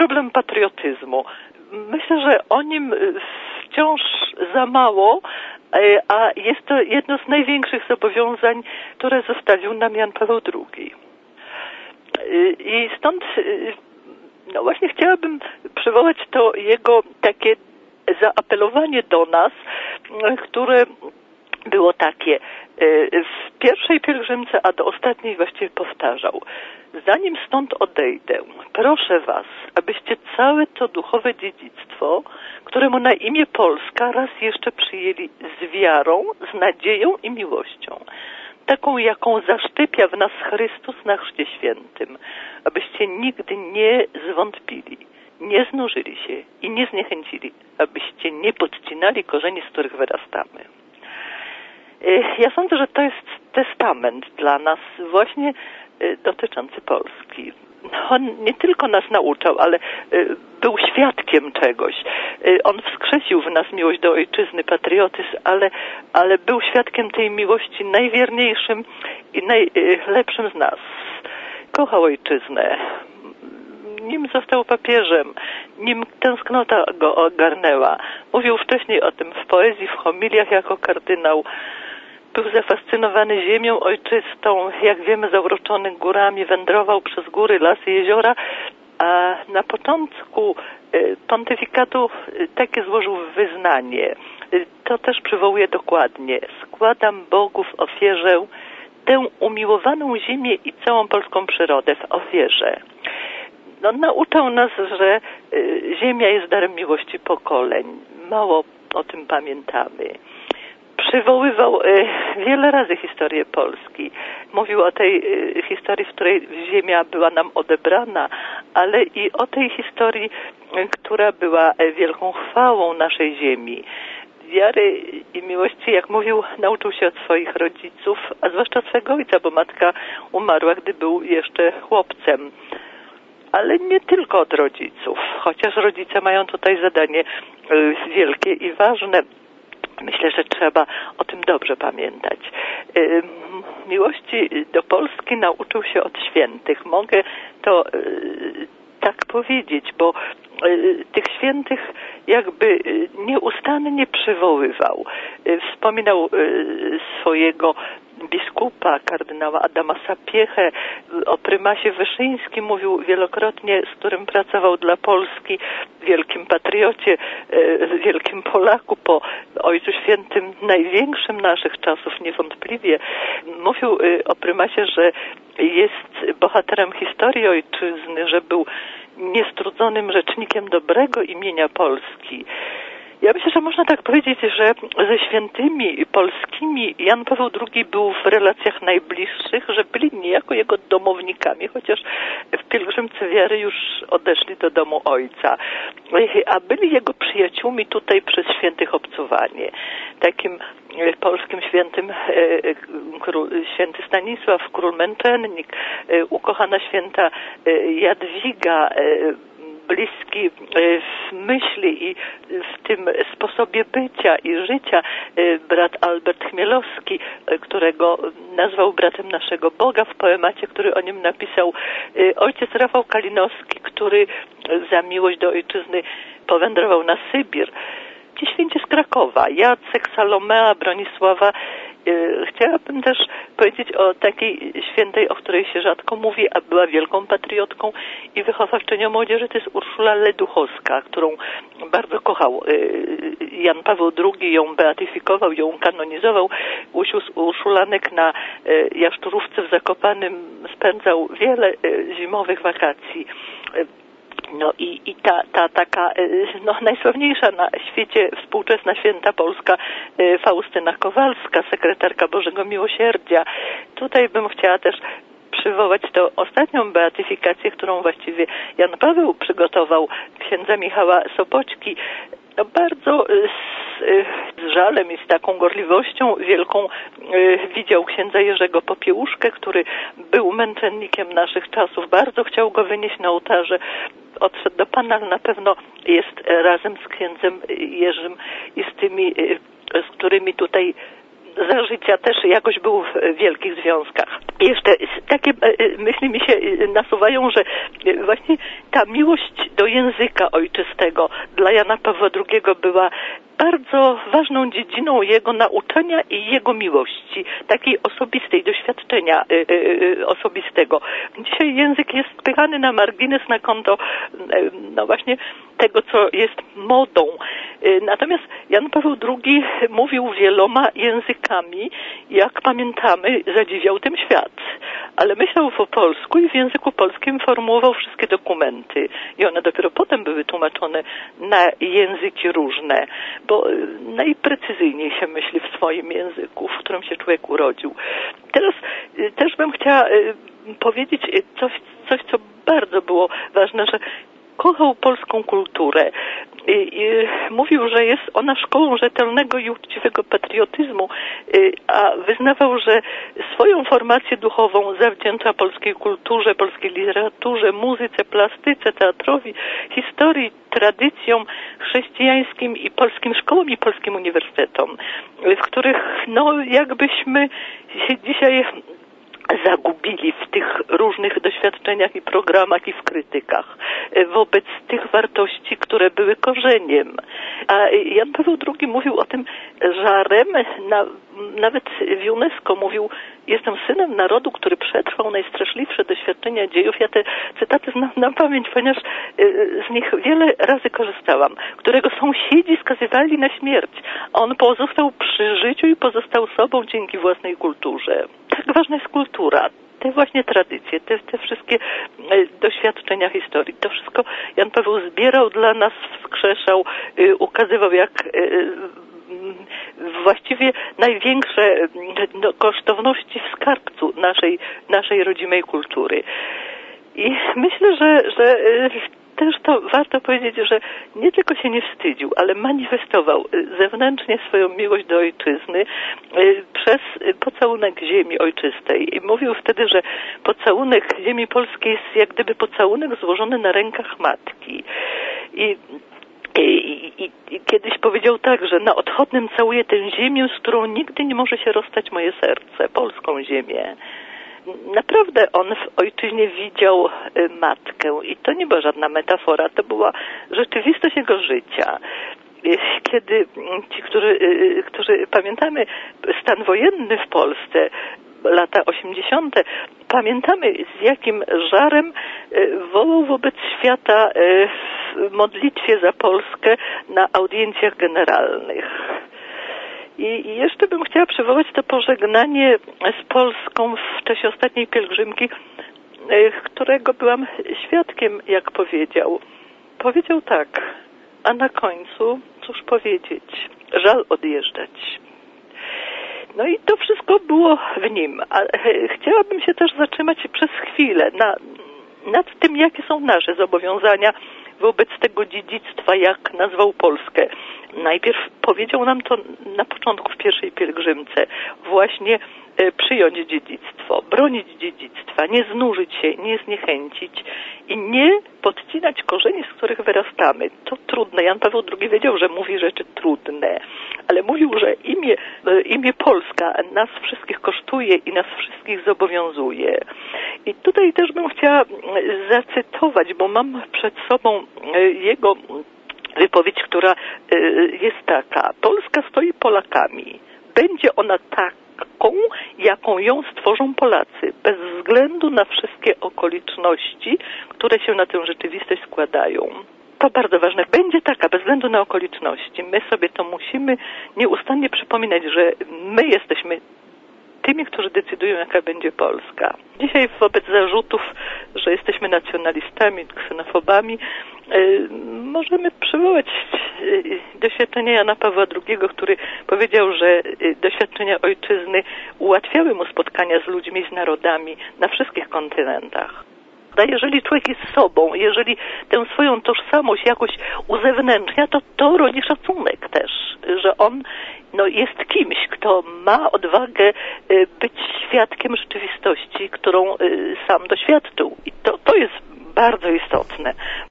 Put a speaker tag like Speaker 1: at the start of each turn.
Speaker 1: problem patriotyzmu. Myślę, że o nim wciąż za mało, a jest to jedno z największych zobowiązań, które zostawił nam Jan Paweł II. I stąd no właśnie chciałabym przywołać to jego takie zaapelowanie do nas, które było takie: w pierwszej pielgrzymce, a do ostatniej właściwie powtarzał: zanim stąd odejdę, proszę was, abyście całe to duchowe dziedzictwo, któremu na imię Polska, raz jeszcze przyjęli z wiarą, z nadzieją i miłością, taką jaką zaszczepia w nas Chrystus na Chrzcie Świętym, abyście nigdy nie zwątpili, nie znużyli się i nie zniechęcili, abyście nie podcinali korzeni, z których wyrastamy. Ja sądzę, że to jest testament dla nas właśnie dotyczący Polski. On nie tylko nas nauczał, ale był świadkiem czegoś. On wskrzesił w nas miłość do ojczyzny, patriotyzm, ale był świadkiem tej miłości najwierniejszym i najlepszym z nas. Kochał ojczyznę. Nim został papieżem, nim tęsknota go ogarnęła. Mówił wcześniej o tym w poezji, w homiliach jako kardynał. Był zafascynowany ziemią ojczystą, jak wiemy, zauroczony górami, wędrował przez góry, lasy, jeziora, a na początku pontyfikatu takie złożył wyznanie. To też przywołuje dokładnie: składam Bogu w ofierze tę umiłowaną ziemię i całą polską przyrodę w ofierze. No, nauczał nas, że ziemia jest darem miłości pokoleń. Mało o tym pamiętamy. Przywoływał wiele razy historię Polski. Mówił o tej historii, w której ziemia była nam odebrana, ale i o tej historii, która była wielką chwałą naszej ziemi. Wiary i miłości, jak mówił, nauczył się od swoich rodziców, a zwłaszcza od swego ojca, bo matka umarła, gdy był jeszcze chłopcem. Ale nie tylko od rodziców, chociaż rodzice mają tutaj zadanie wielkie i ważne. Myślę, że trzeba o tym dobrze pamiętać. Miłości do Polski nauczył się od świętych. Mogę to tak powiedzieć, bo tych świętych jakby nieustannie przywoływał. Wspominał swojego biskupa, kardynała Adama Sapiehę, o prymasie Wyszyńskim mówił wielokrotnie, z którym pracował dla Polski, wielkim patriocie, wielkim Polaku, po Ojcu Świętym, największym naszych czasów niewątpliwie. Mówił o prymasie, że jest bohaterem historii ojczyzny, że był niestrudzonym rzecznikiem dobrego imienia Polski. Ja myślę, że można tak powiedzieć, że ze świętymi polskimi Jan Paweł II był w relacjach najbliższych, że byli niejako jego domownikami, chociaż w pielgrzymce wiary już odeszli do domu ojca, a byli jego przyjaciółmi tutaj przez świętych obcowanie. Takim polskim świętym święty Stanisław, król męczennik, ukochana święta Jadwiga, bliski w myśli i w tym sposobie bycia i życia brat Albert Chmielowski, którego nazwał bratem naszego Boga w poemacie, który o nim napisał ojciec Rafał Kalinowski, który za miłość do ojczyzny powędrował na Sybir. Ci święci z Krakowa, Jacek, Salomea, Bronisława. Chciałabym też powiedzieć o takiej świętej, o której się rzadko mówi, a była wielką patriotką i wychowawczynią młodzieży. To jest Urszula Leduchowska, którą bardzo kochał Jan Paweł II, ją beatyfikował, ją kanonizował. Urszulanek na Jaszczurówce w Zakopanem spędzał wiele zimowych wakacji. No i ta taka najsławniejsza na świecie współczesna święta polska Faustyna Kowalska, sekretarka Bożego Miłosierdzia. Tutaj bym chciała też przywołać tę ostatnią beatyfikację, którą właściwie Jan Paweł przygotował, księdza Michała Sopoćki. No bardzo z żalem i z taką gorliwością wielką widział księdza Jerzego Popiełuszkę, który był męczennikiem naszych czasów. Bardzo chciał go wynieść na ołtarze. Odszedł do Pana, ale na pewno jest razem z księdzem Jerzym i z tymi, z którymi tutaj za życia też jakoś był w wielkich związkach. Jeszcze takie myśli mi się nasuwają, że właśnie ta miłość do języka ojczystego dla Jana Pawła II była bardzo ważną dziedziną jego nauczania i jego miłości, takiej osobistej, doświadczenia osobistego. Dzisiaj język jest spychany na margines, na konto no właśnie tego, co jest modą. Natomiast Jan Paweł II mówił wieloma językami, jak pamiętamy, zadziwiał tym świat. Ale myślał po polsku i w języku polskim formułował wszystkie dokumenty. I one dopiero potem były tłumaczone na języki różne, bo najprecyzyjniej się myśli w swoim języku, w którym się człowiek urodził. Teraz też bym chciała powiedzieć coś, co bardzo było ważne, że kochał polską kulturę i mówił, że jest ona szkołą rzetelnego i uczciwego patriotyzmu, a wyznawał, że swoją formację duchową zawdzięcza polskiej kulturze, polskiej literaturze, muzyce, plastyce, teatrowi, historii, tradycjom chrześcijańskim i polskim szkołom i polskim uniwersytetom, w których no jakbyśmy się dzisiaj zagubili w tych różnych doświadczeniach i programach i w krytykach wobec tych wartości, które były korzeniem. A Jan Paweł II mówił o tym żarem, nawet w UNESCO mówił: jestem synem narodu, który przetrwał najstraszliwsze doświadczenia dziejów. Ja te cytaty znam na pamięć, ponieważ z nich wiele razy korzystałam, którego sąsiedzi skazywali na śmierć. On pozostał przy życiu i pozostał sobą dzięki własnej kulturze. Tak ważna jest kultura. Te właśnie tradycje, te wszystkie doświadczenia historii, to wszystko Jan Paweł zbierał dla nas, wskrzeszał, ukazywał, jak właściwie największe kosztowności w skarbcu naszej rodzimej kultury. I myślę, że też to warto powiedzieć, że nie tylko się nie wstydził, ale manifestował zewnętrznie swoją miłość do ojczyzny przez pocałunek ziemi ojczystej. I mówił wtedy, że pocałunek ziemi polskiej jest jak gdyby pocałunek złożony na rękach matki. I kiedyś powiedział tak, że na odchodnym całuję tę ziemię, z którą nigdy nie może się rozstać moje serce, polską ziemię. Naprawdę on w ojczyźnie widział matkę i to nie była żadna metafora, to była rzeczywistość jego życia. Kiedy ci, którzy pamiętamy stan wojenny w Polsce, lata 80., pamiętamy, z jakim żarem wołał wobec świata w modlitwie za Polskę na audiencjach generalnych. I jeszcze bym chciała przywołać to pożegnanie z Polską w czasie ostatniej pielgrzymki, którego byłam świadkiem, jak powiedział. Powiedział tak: a na końcu, cóż powiedzieć, żal odjeżdżać. No i to wszystko było w nim. A chciałabym się też zatrzymać przez chwilę nad tym, jakie są nasze zobowiązania wobec tego dziedzictwa, jak nazwał Polskę. Najpierw powiedział nam to na początku w pierwszej pielgrzymce, właśnie przyjąć dziedzictwo, bronić dziedzictwa, nie znużyć się, nie zniechęcić i nie podcinać korzeni, z których wyrastamy. To trudne. Jan Paweł II wiedział, że mówi rzeczy trudne, ale mówił, że imię Polska nas wszystkich kosztuje i nas wszystkich zobowiązuje. I tutaj też bym chciała zacytować, bo mam przed sobą jego wypowiedź, która jest taka: Polska stoi Polakami. Będzie ona taką, jaką ją stworzą Polacy, bez względu na wszystkie okoliczności, które się na tę rzeczywistość składają. To bardzo ważne. Będzie taka, bez względu na okoliczności. My sobie to musimy nieustannie przypominać, że my jesteśmy tymi, którzy decydują, jaka będzie Polska. Dzisiaj wobec zarzutów, że jesteśmy nacjonalistami, ksenofobami, możemy przywołać doświadczenia Jana Pawła II, który powiedział, że doświadczenia ojczyzny ułatwiały mu spotkania z ludźmi, z narodami na wszystkich kontynentach. Jeżeli człowiek jest sobą, jeżeli tę swoją tożsamość jakoś uzewnętrznia, to rodzi szacunek też, że on jest kimś, kto ma odwagę być świadkiem rzeczywistości, którą sam doświadczył. I to jest bardzo istotne.